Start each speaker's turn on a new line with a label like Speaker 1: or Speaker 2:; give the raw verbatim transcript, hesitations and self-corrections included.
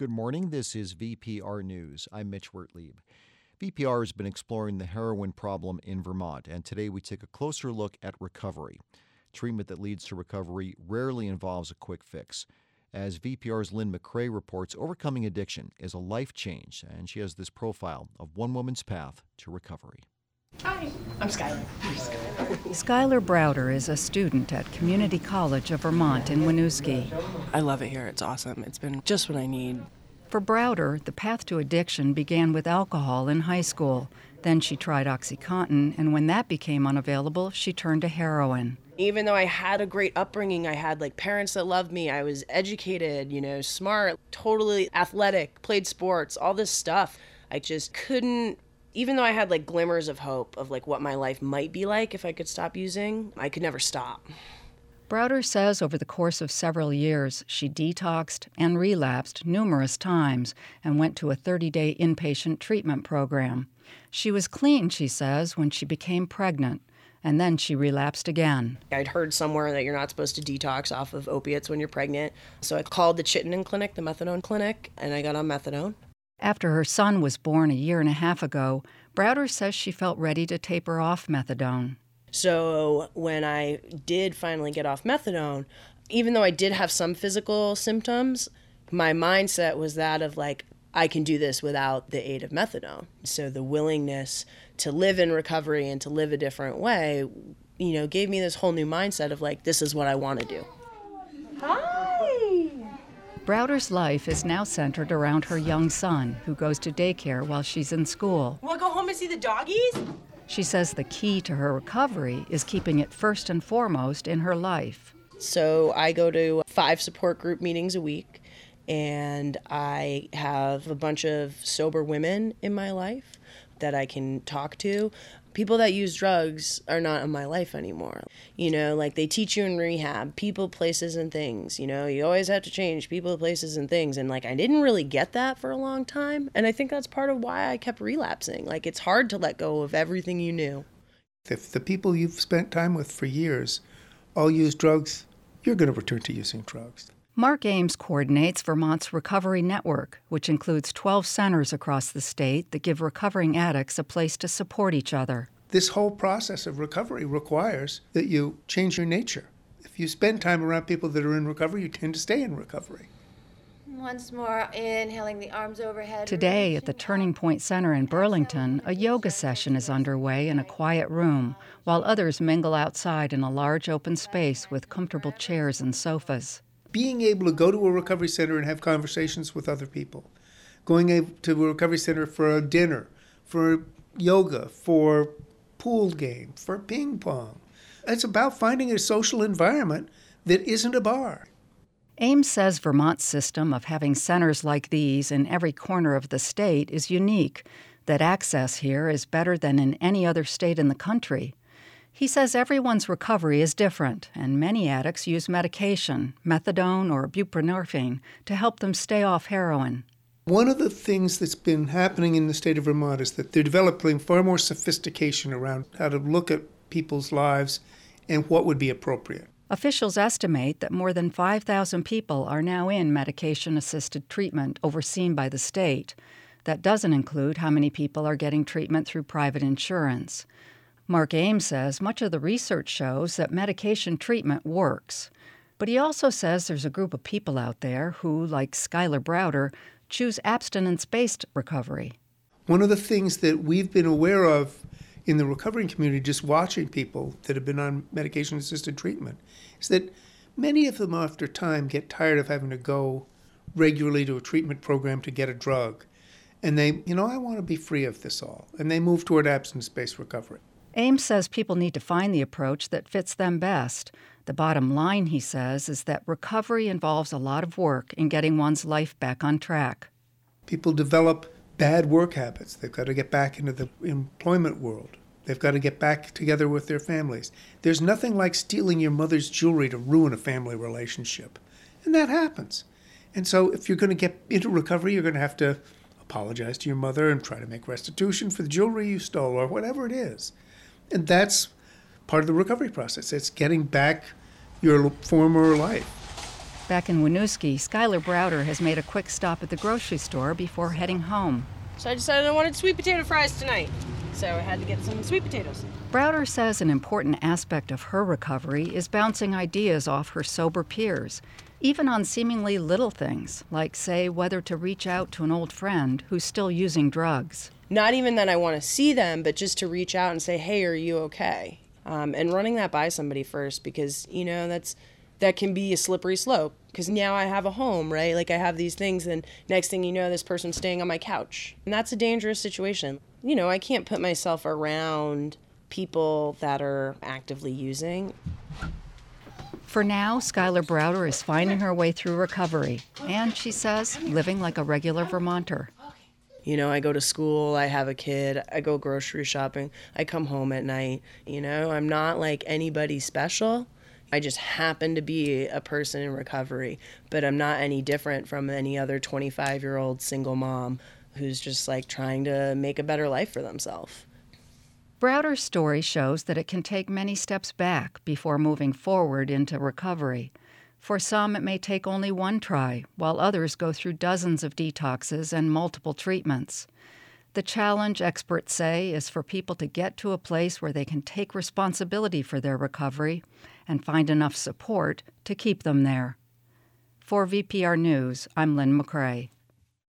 Speaker 1: Good morning. This is V P R News. I'm Mitch Wertlieb. V P R has been exploring the heroin problem in Vermont, and today we take a closer look at recovery. Treatment that leads to recovery rarely involves a quick fix. As V P R's Lynn McCrae reports, overcoming addiction is a life change, and she has this profile of one woman's path to recovery.
Speaker 2: Hi, I'm Skylar.
Speaker 3: Skylar Browder is a student at Community College of Vermont in Winooski.
Speaker 2: I love it here. It's awesome. It's been just what I need.
Speaker 3: For Browder, the path to addiction began with alcohol in high school. Then she tried OxyContin, and when that became unavailable, she turned to heroin.
Speaker 2: Even though I had a great upbringing, I had like parents that loved me, I was educated, you know, smart, totally athletic, played sports, all this stuff. I just couldn't, even though I had like glimmers of hope of like what my life might be like if I could stop using, I could never stop.
Speaker 3: Browder says over the course of several years, she detoxed and relapsed numerous times and went to a thirty-day inpatient treatment program. She was clean, she says, when she became pregnant, and then she relapsed again.
Speaker 2: I'd heard somewhere that you're not supposed to detox off of opiates when you're pregnant, so I called the Chittenden Clinic, the methadone clinic, and I got on methadone.
Speaker 3: After her son was born a year and a half ago, Browder says she felt ready to taper off methadone.
Speaker 2: So when I did finally get off methadone, even though I did have some physical symptoms, my mindset was that of like, I can do this without the aid of methadone. So the willingness to live in recovery and to live a different way, you know, gave me this whole new mindset of like, this is what I want to do. Hi!
Speaker 3: Browder's life is now centered around her young son, who goes to daycare while she's in school.
Speaker 2: Want to go home and see the doggies?
Speaker 3: She says the key to her recovery is keeping it first and foremost in her life.
Speaker 2: So I go to five support group meetings a week, and I have a bunch of sober women in my life that I can talk to. People that use drugs are not in my life anymore. You know, like they teach you in rehab, people, places, and things. You know, you always have to change people, places, and things. And like I didn't really get that for a long time. And I think that's part of why I kept relapsing. Like it's hard to let go of everything you knew.
Speaker 4: If the people you've spent time with for years all use drugs, you're going to return to using drugs.
Speaker 3: Mark Ames coordinates Vermont's Recovery Network, which includes twelve centers across the state that give recovering addicts a place to support each other.
Speaker 4: This whole process of recovery requires that you change your nature. If you spend time around people that are in recovery, you tend to stay in recovery.
Speaker 5: Once more, inhaling the arms overhead.
Speaker 3: Today, at the Turning Point Center in Burlington, a yoga session is underway in a quiet room, while others mingle outside in a large open space with comfortable chairs and sofas.
Speaker 4: Being able to go to a recovery center and have conversations with other people, going to a recovery center for a dinner, for yoga, for pool game, for ping pong. It's about finding a social environment that isn't a bar.
Speaker 3: Ames says Vermont's system of having centers like these in every corner of the state is unique, that access here is better than in any other state in the country. He says everyone's recovery is different, and many addicts use medication, methadone or buprenorphine, to help them stay off heroin.
Speaker 4: One of the things that's been happening in the state of Vermont is that they're developing far more sophistication around how to look at people's lives and what would be appropriate.
Speaker 3: Officials estimate that more than five thousand people are now in medication-assisted treatment overseen by the state. That doesn't include how many people are getting treatment through private insurance. Mark Ames says much of the research shows that medication treatment works. But he also says there's a group of people out there who, like Skylar Browder, choose abstinence-based recovery.
Speaker 4: One of the things that we've been aware of in the recovering community, just watching people that have been on medication-assisted treatment, is that many of them after time get tired of having to go regularly to a treatment program to get a drug. And they, you know, I want to be free of this all. And they move toward abstinence-based recovery.
Speaker 3: Ames says people need to find the approach that fits them best. The bottom line, he says, is that recovery involves a lot of work in getting one's life back on track.
Speaker 4: People develop bad work habits. They've got to get back into the employment world. They've got to get back together with their families. There's nothing like stealing your mother's jewelry to ruin a family relationship. And that happens. And so if you're going to get into recovery, you're going to have to apologize to your mother and try to make restitution for the jewelry you stole or whatever it is. And that's part of the recovery process. It's getting back your former life.
Speaker 3: Back in Winooski, Skylar Browder has made a quick stop at the grocery store before heading home.
Speaker 2: So I decided I wanted sweet potato fries tonight. So I had to get some sweet potatoes.
Speaker 3: Browder says an important aspect of her recovery is bouncing ideas off her sober peers, even on seemingly little things, like, say, whether to reach out to an old friend who's still using drugs.
Speaker 2: Not even that I want to see them, but just to reach out and say, hey, are you okay? Um, and running that by somebody first, because, you know, that's that can be a slippery slope, because now I have a home, right? Like I have these things, and next thing you know, this person's staying on my couch. And that's a dangerous situation. You know, I can't put myself around people that are actively using.
Speaker 3: For now, Skylar Browder is finding her way through recovery, and she says living like a regular Vermonter.
Speaker 2: You know, I go to school, I have a kid, I go grocery shopping, I come home at night. You know, I'm not like anybody special. I just happen to be a person in recovery, but I'm not any different from any other twenty-five-year-old single mom who's just like trying to make a better life for themselves.
Speaker 3: Browder's story shows that it can take many steps back before moving forward into recovery. For some, it may take only one try, while others go through dozens of detoxes and multiple treatments. The challenge, experts say, is for people to get to a place where they can take responsibility for their recovery and find enough support to keep them there. For V P R News, I'm Lynn McCrae.